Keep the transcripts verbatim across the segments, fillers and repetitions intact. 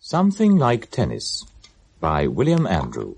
Something Like Tennis by William Andrew.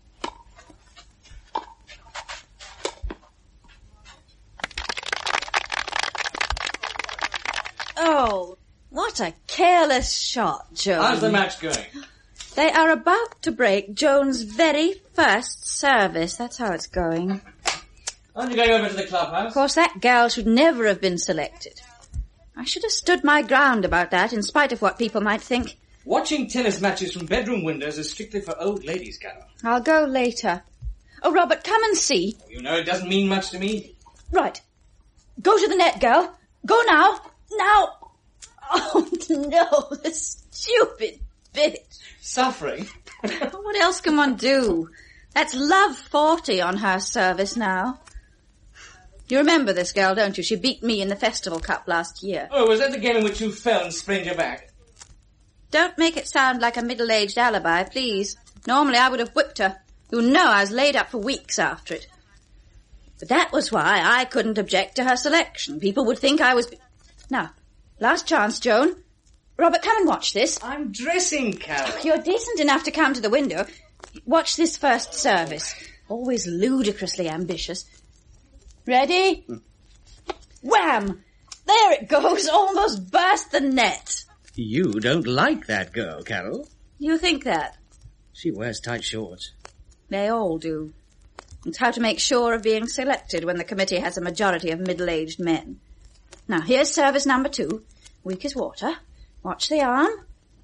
Oh, what a careless shot, Joan. How's the match going? They are about to break Joan's very first service. That's how it's going. Aren't you going over to the clubhouse? Of course, that girl should never have been selected. I should have stood my ground about that, in spite of what people might think. Watching tennis matches from bedroom windows is strictly for old ladies, Carol. I'll go later. Oh, Robert, come and see. You know it doesn't mean much to me. Right. Go to the net, girl. Go now. Now. Oh, no, the stupid bitch. Suffering? What else can one do? That's love forty on her service now. You remember this girl, don't you? She beat me in the Festival Cup last year. Oh, was that the game in which you fell and sprained your back? Don't make it sound like a middle-aged alibi, please. Normally I would have whipped her. You know I was laid up for weeks after it. But that was why I couldn't object to her selection. People would think I was... Now, last chance, Joan. Robert, come and watch this. I'm dressing, Carol. You're decent enough to come to the window. Watch this first service. Always ludicrously ambitious. Ready? Hmm. Wham! There it goes. Almost burst the net. You don't like that girl, Carol. You think that? She wears tight shorts. They all do. It's how to make sure of being selected when the committee has a majority of middle-aged men. Now, here's service number two. Weak as water. Watch the arm.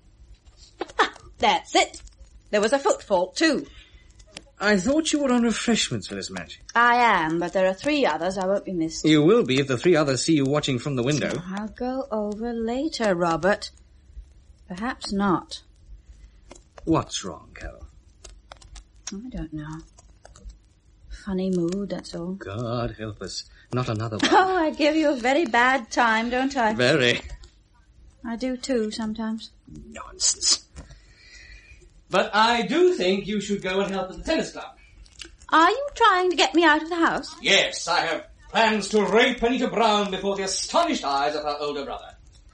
Ah, that's it. There was a foot fault, too. I thought you were on refreshments for this match. I am, but there are three others. I won't be missed. You will be if the three others see you watching from the window. I'll go over later, Robert. Perhaps not. What's wrong, Carol? I don't know. Funny mood, that's all. God help us. Not another one. Oh, I give you a very bad time, don't I? Very. I do too, sometimes. Nonsense. But I do think you should go and help at the tennis club. Are you trying to get me out of the house? Yes, I have plans to rape Anita Brown before the astonished eyes of her older brother.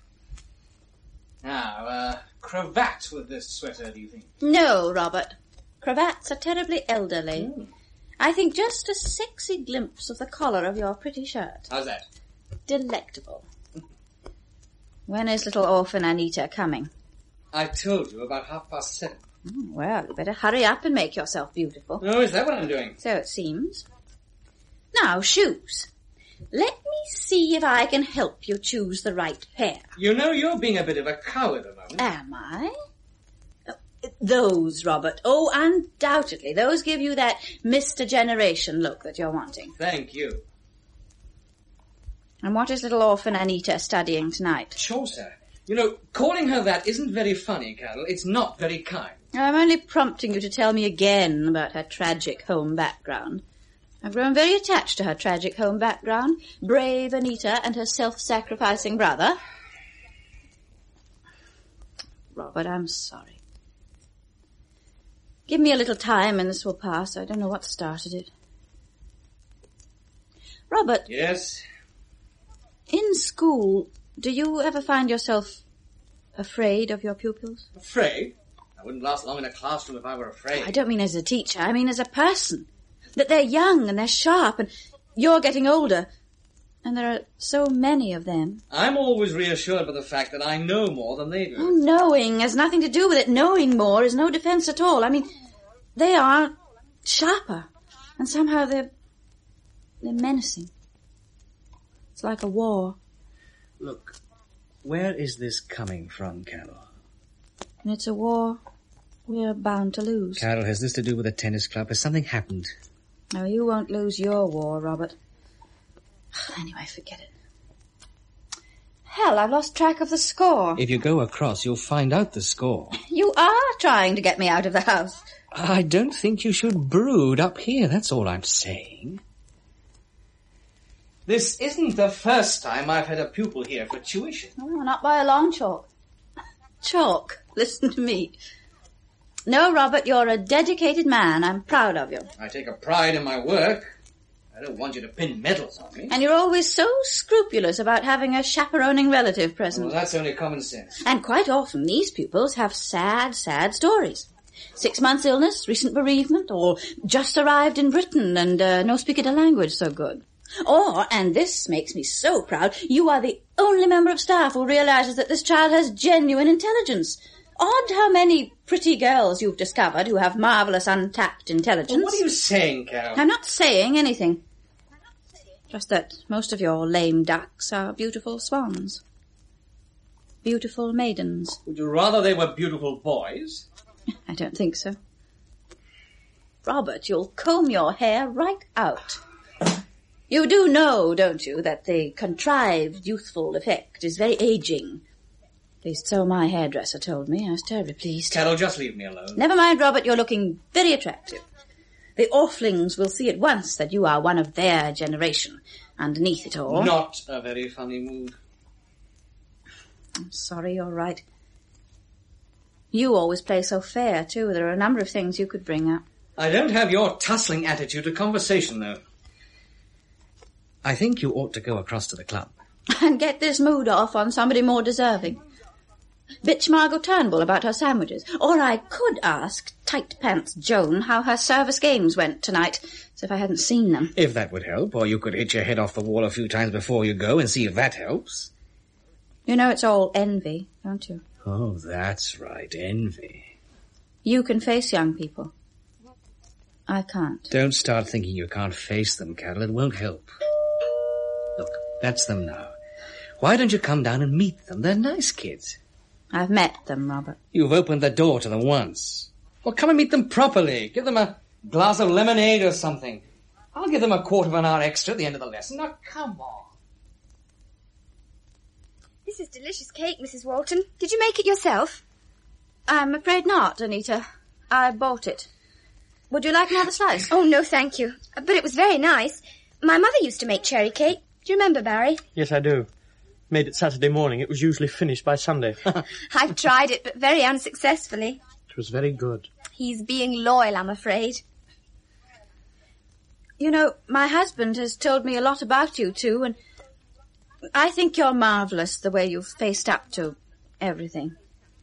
Now, uh, cravat with this sweater, do you think? No, Robert. Cravats are terribly elderly. Mm. I think just a sexy glimpse of the collar of your pretty shirt. How's that? Delectable. When is little orphan Anita coming? I told you about half past seven. Oh, well, you better hurry up and make yourself beautiful. Oh, is that what I'm doing? So it seems. Now, shoes. Let me see if I can help you choose the right pair. You know, you're being a bit of a coward at the moment. Am I? Oh, those, Robert. Oh, undoubtedly. Those give you that Mister Generation look that you're wanting. Thank you. And what is little orphan Anita studying tonight? Chaucer. You know, calling her that isn't very funny, Carol. It's not very kind. I'm only prompting you to tell me again about her tragic home background. I've grown very attached to her tragic home background. Brave Anita and her self-sacrificing brother. Robert, I'm sorry. Give me a little time and this will pass. I don't know what started it. Robert. Yes? In school, do you ever find yourself afraid of your pupils? Afraid? I wouldn't last long in a classroom if I were afraid. I don't mean as a teacher. I mean as a person. That they're young and they're sharp and you're getting older. And there are so many of them. I'm always reassured by the fact that I know more than they do. Oh, knowing has nothing to do with it. Knowing more is no defense at all. I mean, they are sharper. And somehow they're, they're menacing. It's like a war. Look, where is this coming from, Carol? And it's a war we're bound to lose. Carol, has this to do with the tennis club? Has something happened? No, you won't lose your war, Robert. Anyway, forget it. Hell, I've lost track of the score. If you go across, you'll find out the score. You are trying to get me out of the house. I don't think you should brood up here, that's all I'm saying. This isn't the first time I've had a pupil here for tuition. Oh, not by a long chalk. Chalk, listen to me. No, Robert, you're a dedicated man. I'm proud of you. I take a pride in my work. I don't want you to pin medals on me. And you're always so scrupulous about having a chaperoning relative present. Well, that's only common sense. And quite often these pupils have sad, sad stories. Six months illness, recent bereavement, or just arrived in Britain and uh, no speak of the language so good. Or, and this makes me so proud, you are the only member of staff who realizes that this child has genuine intelligence. Odd how many pretty girls you've discovered who have marvellous untapped intelligence. Well, what are you saying, Carol? I'm not saying anything. Just that most of your lame ducks are beautiful swans. Beautiful maidens. Would you rather they were beautiful boys? I don't think so. Robert, you'll comb your hair right out. You do know, don't you, that the contrived youthful effect is very aging. At least so my hairdresser told me. I was terribly pleased. Carol, just leave me alone. Never mind, Robert, you're looking very attractive. The Orflings will see at once that you are one of their generation, underneath it all. Not a very funny mood. I'm sorry, you're right. You always play so fair, too. There are a number of things you could bring up. I don't have your tussling attitude to conversation, though. I think you ought to go across to the club. And get this mood off on somebody more deserving. Bitch Margot Turnbull about her sandwiches. Or I could ask Tight Pants Joan how her service games went tonight, as if I hadn't seen them. If that would help, or you could hit your head off the wall a few times before you go and see if that helps. You know it's all envy, don't you? Oh, that's right, envy. You can face young people. I can't. Don't start thinking you can't face them, Carol. It won't help. Look, that's them now. Why don't you come down and meet them? They're nice kids. I've met them, Robert. You've opened the door to them once. Well, come and meet them properly. Give them a glass of lemonade or something. I'll give them a quarter of an hour extra at the end of the lesson. Now, come on. This is delicious cake, Missus Walton. Did you make it yourself? I'm afraid not, Anita. I bought it. Would you like another slice? Oh, no, thank you. But it was very nice. My mother used to make cherry cake. Do you remember, Barry? Yes, I do. Made it Saturday morning. It was usually finished by Sunday. I've tried it, but very unsuccessfully. It was very good. He's being loyal, I'm afraid. You know, my husband has told me a lot about you two, and I think you're marvellous the way you've faced up to everything.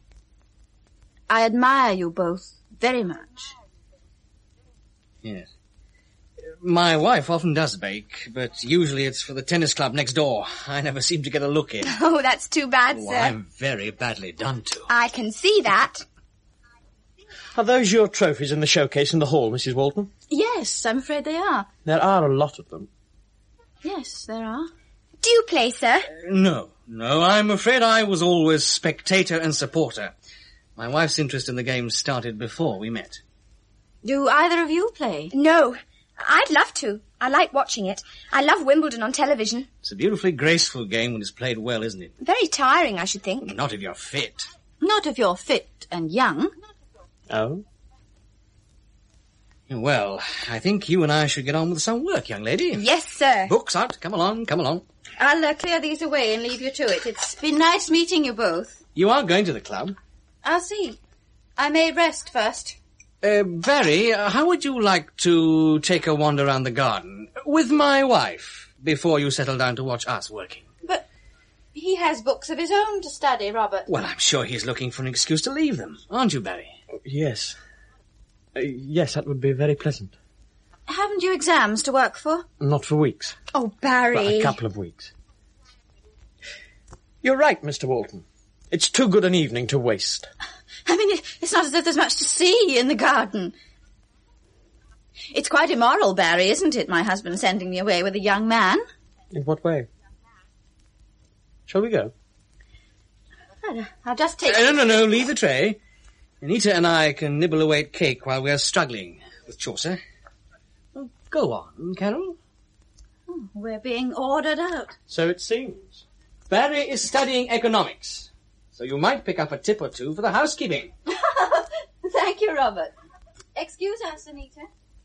I admire you both very much. Yes. My wife often does bake, but usually it's for the tennis club next door. I never seem to get a look in. Oh, that's too bad, Oh, sir. I'm very badly done to. I can see that. Are those your trophies in the showcase in the hall, Missus Walton? Yes, I'm afraid they are. There are a lot of them. Yes, there are. Do you play, sir? No, no, I'm afraid I was always spectator and supporter. My wife's interest in the game started before we met. Do either of you play? No. I'd love to. I like watching it. I love Wimbledon on television. It's a beautifully graceful game when it's played well, isn't it? Very tiring, I should think. Not if you're fit. Not if you're fit and young. Oh? Well, I think you and I should get on with some work, young lady. Yes, sir. Books out. Come along, come along. I'll uh, clear these away and leave you to it. It's been nice meeting you both. You are going to the club. I'll see. I may rest first. Uh, Barry, uh, how would you like to take a wander around the garden with my wife before you settle down to watch us working? But he has books of his own to study, Robert. Well, I'm sure he's looking for an excuse to leave them, aren't you, Barry? Yes. Uh, yes, that would be very pleasant. Haven't you exams to work for? Not for weeks. Oh, Barry. But a couple of weeks. You're right, Mister Walton. It's too good an evening to waste. I mean, it's not as if there's much to see in the garden. It's quite immoral, Barry, isn't it, my husband sending me away with a young man? In what way? Shall we go? I'll just take... Uh, no, no, no, leave the tray. Anita and I can nibble away at cake while we're struggling with Chaucer. Oh, go on, Carol. Oh, we're being ordered out. So it seems. Barry is studying economics, so you might pick up a tip or two for the housekeeping. Thank you, Robert. Excuse us, Anita.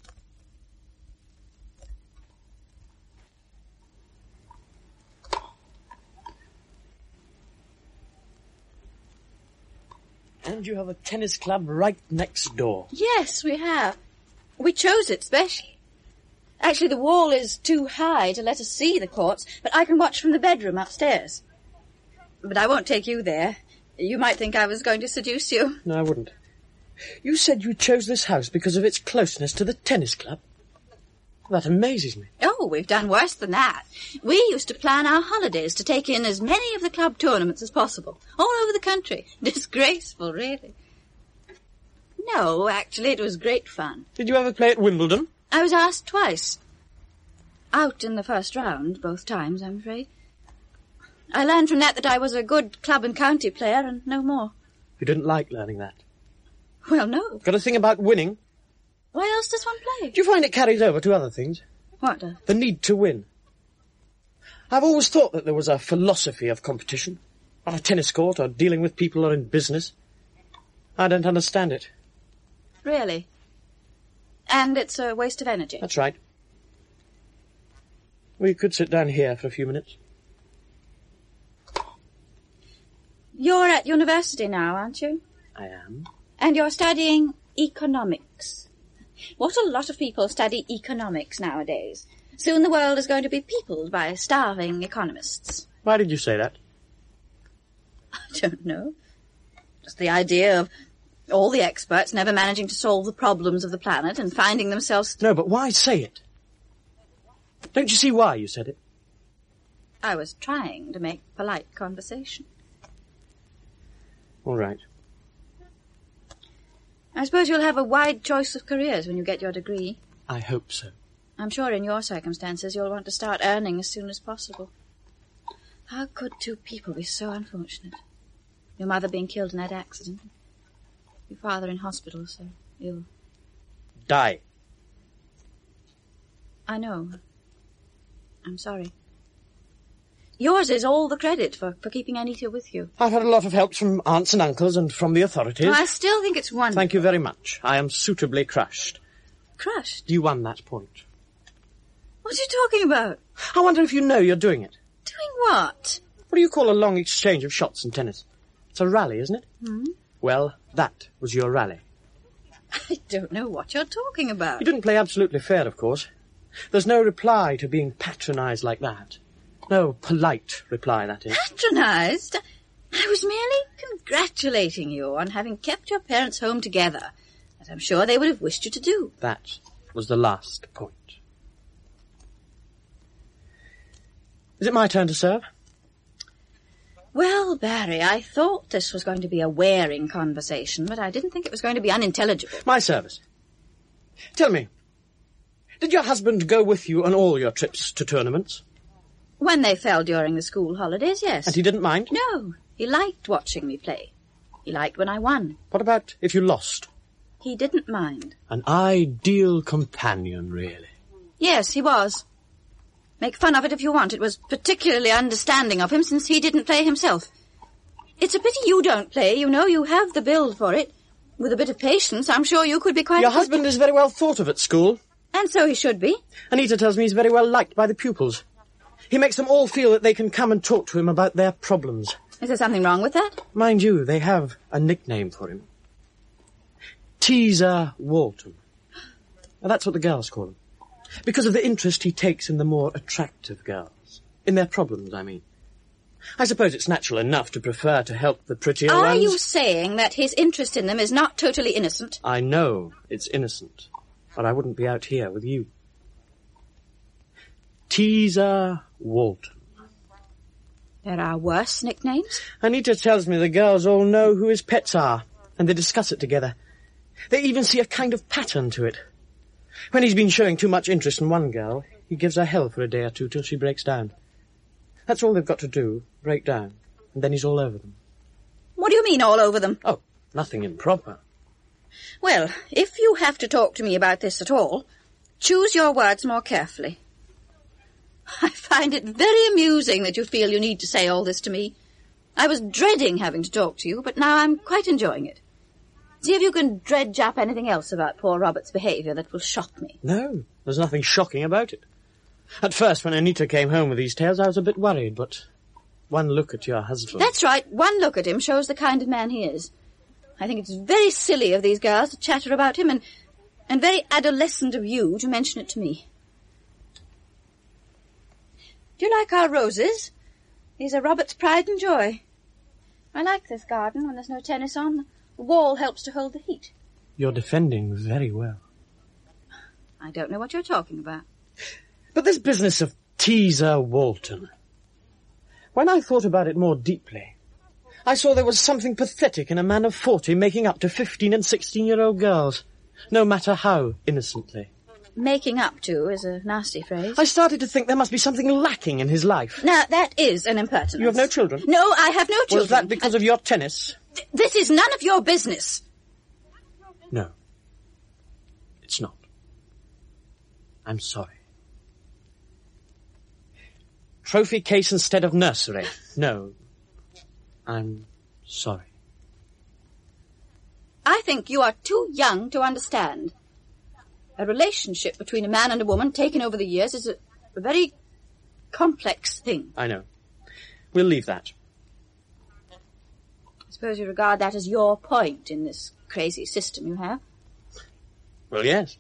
And you have a tennis club right next door. Yes, we have. We chose it specially. Actually, the wall is too high to let us see the courts, but I can watch from the bedroom upstairs. But I won't take you there. You might think I was going to seduce you. No, I wouldn't. You said you chose this house because of its closeness to the tennis club? That amazes me. Oh, we've done worse than that. We used to plan our holidays to take in as many of the club tournaments as possible, all over the country. Disgraceful, really. No, actually, it was great fun. Did you ever play at Wimbledon? I was asked twice. Out in the first round, both times, I'm afraid. I learned from that that I was a good club and county player, and no more. You didn't like learning that? Well, no. Got a thing about winning? Why else does one play? Do you find it carries over to other things? What does? The need to win. I've always thought that there was a philosophy of competition, on a tennis court or dealing with people or in business. I don't understand it. Really? And it's a waste of energy? That's right. We could sit down here for a few minutes. You're at university now, aren't you? I am. And you're studying economics. What a lot of people study economics nowadays. Soon the world is going to be peopled by starving economists. Why did you say that? I don't know. Just the idea of all the experts never managing to solve the problems of the planet and finding themselves... No, but why say it? Don't you see why you said it? I was trying to make polite conversation. All right. I suppose you'll have a wide choice of careers when you get your degree. I hope so. I'm sure in your circumstances you'll want to start earning as soon as possible. How could two people be so unfortunate? Your mother being killed in that accident. Your father in hospital, so ill. Die. I know. I'm sorry. Yours is all the credit for, for keeping Anita with you. I've had a lot of help from aunts and uncles and from the authorities. Well, I still think it's wonderful. Thank you very much. I am suitably crushed. Crushed? You won that point. What are you talking about? I wonder if you know you're doing it. Doing what? What do you call a long exchange of shots in tennis? It's a rally, isn't it? Hmm? Well, that was your rally. I don't know what you're talking about. You didn't play absolutely fair, of course. There's no reply to being patronised like that. No polite reply, that is. Patronised? I was merely congratulating you on having kept your parents home together, as I'm sure they would have wished you to do. That was the last point. Is it my turn to serve? Well, Barry, I thought this was going to be a wearing conversation, but I didn't think it was going to be unintelligible. My service. Tell me, did your husband go with you on all your trips to tournaments? When they fell during the school holidays, yes. And he didn't mind? No, he liked watching me play. He liked when I won. What about if you lost? He didn't mind. An ideal companion, really. Yes, he was. Make fun of it if you want. It was particularly understanding of him since he didn't play himself. It's a pity you don't play. You know, you have the build for it. With a bit of patience, I'm sure you could be quite... Your good. husband is very well thought of at school. And so he should be. Anita tells me he's very well liked by the pupils. He makes them all feel that they can come and talk to him about their problems. Is there something wrong with that? Mind you, they have a nickname for him. Teaser Walton. Now, that's what the girls call him. Because of the interest he takes in the more attractive girls. In their problems, I mean. I suppose it's natural enough to prefer to help the prettier Are ones. you saying that his interest in them is not totally innocent? I know it's innocent, but I wouldn't be out here with you. Teaser Walton. There are worse nicknames? Anita tells me the girls all know who his pets are, and they discuss it together. They even see a kind of pattern to it. When he's been showing too much interest in one girl, he gives her hell for a day or two till she breaks down. That's all they've got to do, break down, and then he's all over them. What do you mean, all over them? Oh, nothing improper. Well, if you have to talk to me about this at all, choose your words more carefully. I find it very amusing that you feel you need to say all this to me. I was dreading having to talk to you, but now I'm quite enjoying it. See if you can dredge up anything else about poor Robert's behaviour that will shock me. No, there's nothing shocking about it. At first, when Anita came home with these tales, I was a bit worried, but one look at your husband... That's right. One look at him shows the kind of man he is. I think it's very silly of these girls to chatter about him, and, and very adolescent of you to mention it to me. Do you like our roses? These are Robert's pride and joy. I like this garden when there's no tennis on. The wall helps to hold the heat. You're defending very well. I don't know what you're talking about. But this business of Teaser Walton... When I thought about it more deeply, I saw there was something pathetic in a man of forty making up to fifteen and sixteen-year-old girls, no matter how innocently. Making up to is a nasty phrase. I started to think there must be something lacking in his life. Now, that is an impertinence. You have no children? No, I have no children. Was that because of your tennis? Th- this is none of your business. No. It's not. I'm sorry. Trophy case instead of nursery. No. I'm sorry. I think you are too young to understand. A relationship between a man and a woman taken over the years is a, a very complex thing. I know. We'll leave that. I suppose you regard that as your point in this crazy system you have? Well, yes.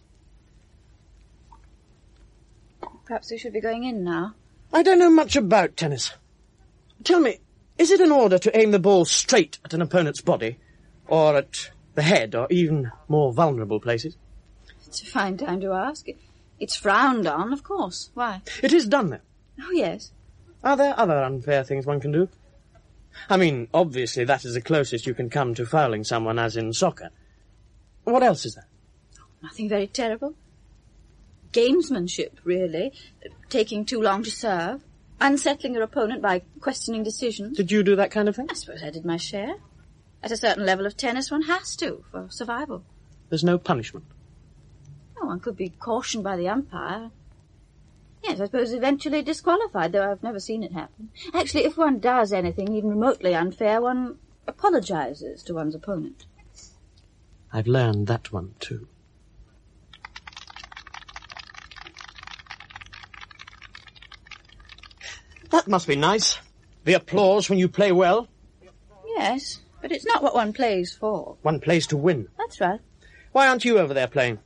Perhaps we should be going in now. I don't know much about tennis. Tell me, is it in order to aim the ball straight at an opponent's body, or at the head, or even more vulnerable places? It's a fine time to ask. It's frowned on, of course. Why? It is done, though. Oh, yes. Are there other unfair things one can do? I mean, obviously that is the closest you can come to fouling someone, as in soccer. What else is there? Nothing very terrible. Gamesmanship, really. Taking too long to serve. Unsettling your opponent by questioning decisions. Did you do that kind of thing? I suppose I did my share. At a certain level of tennis, one has to, for survival. There's no punishment? Oh, one could be cautioned by the umpire. Yes, I suppose eventually disqualified, though I've never seen it happen. Actually, if one does anything even remotely unfair, one apologizes to one's opponent. I've learned that one, too. That must be nice. The applause when you play well. Yes, but it's not what one plays for. One plays to win. That's right. Why aren't you over there playing?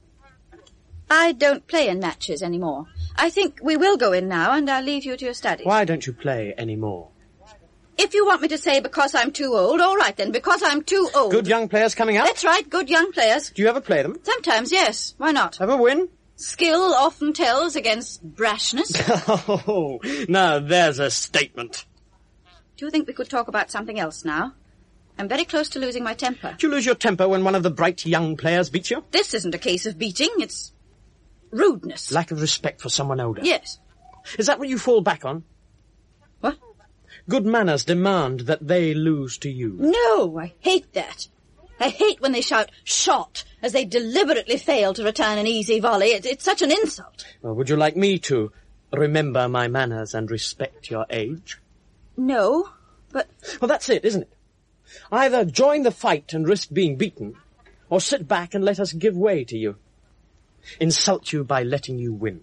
I don't play in matches anymore. I think we will go in now, and I'll leave you to your studies. Why don't you play any more? If you want me to say because I'm too old, all right then, because I'm too old. Good young players coming up? That's right, good young players. Do you ever play them? Sometimes, yes. Why not? Ever win? Skill often tells against brashness. Oh, now there's a statement. Do you think we could talk about something else now? I'm very close to losing my temper. Do you lose your temper when one of the bright young players beats you? This isn't a case of beating, it's rudeness. Lack of respect for someone older. Yes. Is that what you fall back on? What? Good manners demand that they lose to you. No, I hate that. I hate when they shout, shot, as they deliberately fail to return an easy volley. It, it's such an insult. Well, would you like me to remember my manners and respect your age? No, but... Well, that's it, isn't it? Either join the fight and risk being beaten, or sit back and let us give way to you. Insult you by letting you win.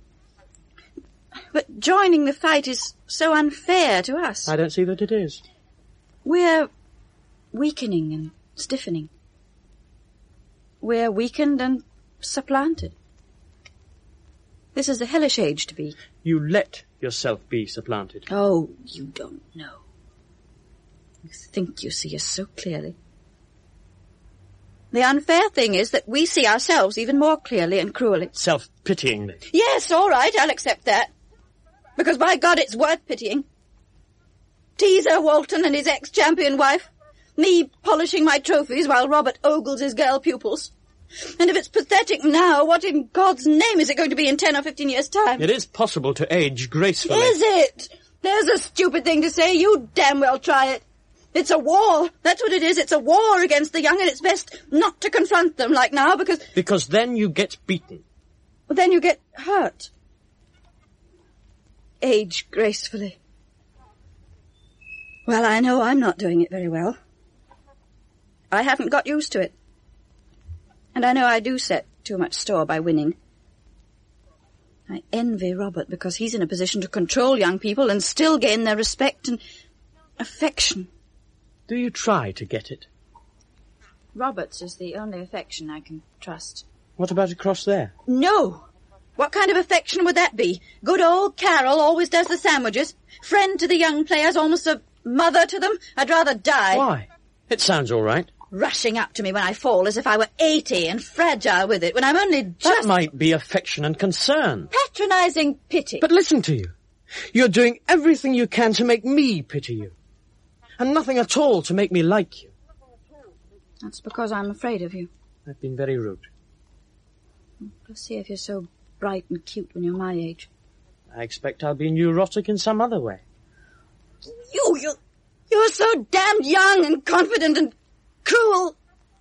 But joining the fight is so unfair to us. I don't see that it is. We're weakening and stiffening. We're weakened and supplanted. This is a hellish age to be. You let yourself be supplanted. Oh, you don't know. You think you see us so clearly. The unfair thing is that we see ourselves even more clearly and cruelly. Self-pityingly. Yes, all right, I'll accept that. Because, by God, it's worth pitying. Teaser Walton and his ex-champion wife. Me polishing my trophies while Robert ogles his girl pupils. And if it's pathetic now, what in God's name is it going to be in ten or fifteen years' time? It is possible to age gracefully. Is it? There's a stupid thing to say. You damn well try it. It's a war. That's what it is. It's a war against the young, and it's best not to confront them like now, because... Because then you get beaten. Then you get hurt. Age gracefully. Well, I know I'm not doing it very well. I haven't got used to it. And I know I do set too much store by winning. I envy Robert because he's in a position to control young people and still gain their respect and affection. Do you try to get it? Robert's is the only affection I can trust. What about across there? No! What kind of affection would that be? Good old Carol always does the sandwiches. Friend to the young players, almost a mother to them. I'd rather die. Why? It sounds all right. Rushing up to me when I fall as if I were eighty and fragile with it, when I'm only just... That might be affection and concern. Patronising pity. But listen to you. You're doing everything you can to make me pity you. And nothing at all to make me like you. That's because I'm afraid of you. I've been very rude. Let's see if you're so bright and cute when you're my age. I expect I'll be neurotic in some other way. You, you, you're so damned young and confident and cruel.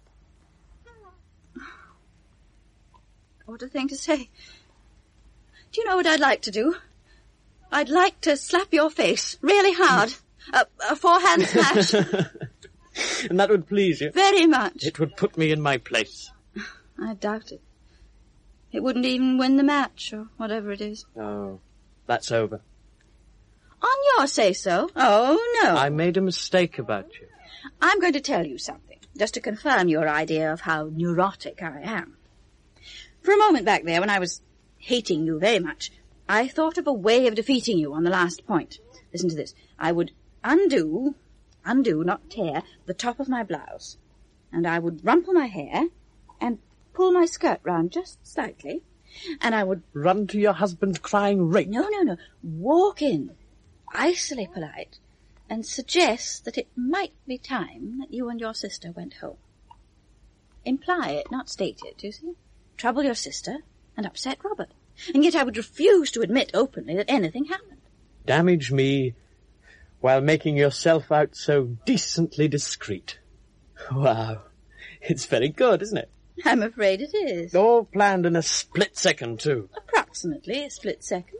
What a thing to say. Do you know what I'd like to do? I'd like to slap your face really hard. a, a forehand smash. And that would please you? Very much. It would put me in my place. I doubt it. It wouldn't even win the match, or whatever it is. Oh, that's over. On your say-so? Oh, no. I made a mistake about you. I'm going to tell you something, just to confirm your idea of how neurotic I am. For a moment back there, when I was hating you very much, I thought of a way of defeating you on the last point. Listen to this. I would undo, undo, not tear, the top of my blouse. And I would rumple my hair and pull my skirt round just slightly. And I would... Run to your husband crying rape? No, no, no. Walk in, icily polite, and suggest that it might be time that you and your sister went home. Imply it, not state it, you see? Trouble your sister and upset Robert. And yet I would refuse to admit openly that anything happened. Damage me while making yourself out so decently discreet. Wow. It's very good, isn't it? I'm afraid it is. All planned in a split second, too. Approximately a split second.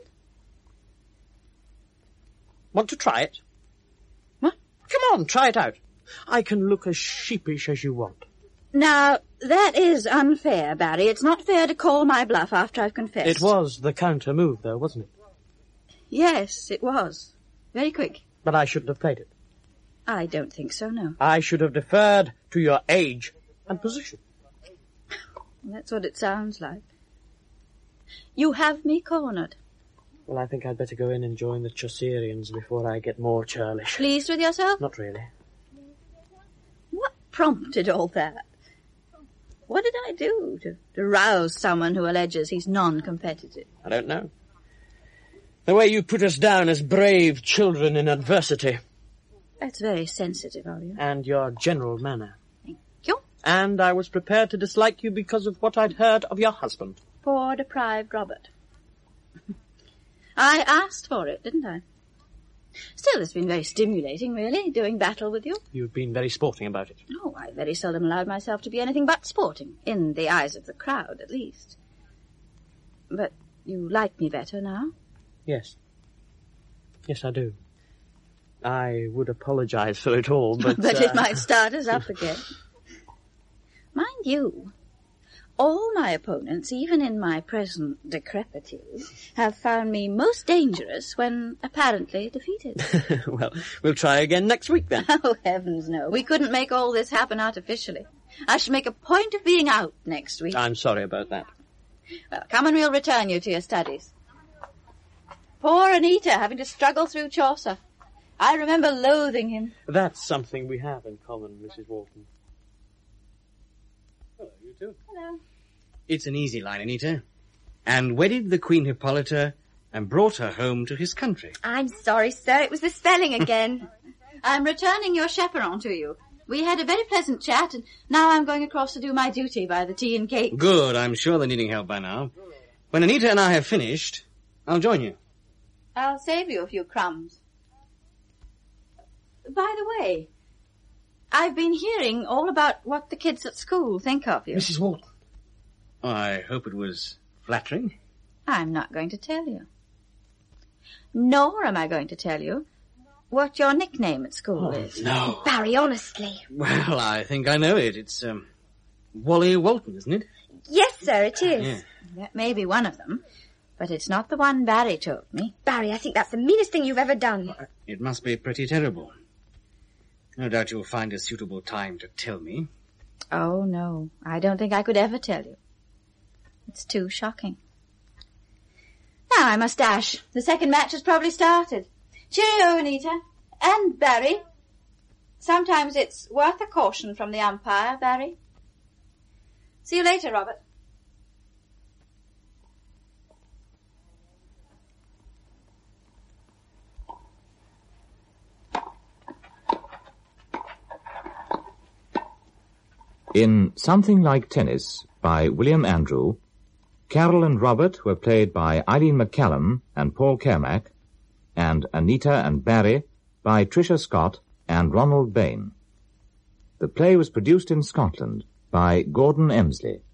Want to try it? What? Come on, try it out. I can look as sheepish as you want. Now, that is unfair, Barry. It's not fair to call my bluff after I've confessed. It was the counter move, though, wasn't it? Yes, it was. Very quick. But I shouldn't have played it. I don't think so, no. I should have deferred to your age and position. That's what it sounds like. You have me cornered. Well, I think I'd better go in and join the Chaucerians before I get more churlish. Pleased with yourself? Not really. What prompted all that? What did I do to, to rouse someone who alleges he's non-competitive? I don't know. The way you put us down as brave children in adversity. That's very sensitive of you. And your general manner. Thank you. And I was prepared to dislike you because of what I'd heard of your husband. Poor deprived Robert. I asked for it, didn't I? Still, it's been very stimulating, really, doing battle with you. You've been very sporting about it. Oh, I very seldom allowed myself to be anything but sporting, in the eyes of the crowd, at least. But you like me better now? Yes. Yes, I do. I would apologize for it all, but... but uh... it might start us up again. Mind you, all my opponents, even in my present decrepitude, have found me most dangerous when apparently defeated. Well, we'll try again next week, then. Oh, heavens no. We couldn't make all this happen artificially. I should make a point of being out next week. I'm sorry about that. Well, come and we'll return you to your studies. Poor Anita having to struggle through Chaucer. I remember loathing him. That's something we have in common, Missus Walton. Hello, you two. Hello. It's an easy line, Anita. And wedded the Queen Hippolyta and brought her home to his country. I'm sorry, sir. It was the spelling again. I'm returning your chaperon to you. We had a very pleasant chat, and now I'm going across to do my duty by the tea and cake. Good. I'm sure they're needing help by now. When Anita and I have finished, I'll join you. I'll save you a few crumbs. By the way, I've been hearing all about what the kids at school think of you. Missus Walton. I hope it was flattering. I'm not going to tell you. Nor am I going to tell you what your nickname at school Oh, is. No. Barry, honestly. Well, I think I know it. It's, um, Wally Walton, isn't it? Yes, sir, it is. Yeah. That may be one of them, but it's not the one Barry told me. Barry, I think that's the meanest thing you've ever done. It must be pretty terrible. No doubt you'll find a suitable time to tell me. Oh, no. I don't think I could ever tell you. It's too shocking. Now I must dash. The second match has probably started. Cheerio, Anita. And Barry. Sometimes it's worth a caution from the umpire, Barry. See you later, Robert. In Something Like Tennis by William Andrew, Carol and Robert were played by Eileen McCallum and Paul Kermack, and Anita and Barry by Tricia Scott and Ronald Bain. The play was produced in Scotland by Gordon Emsley.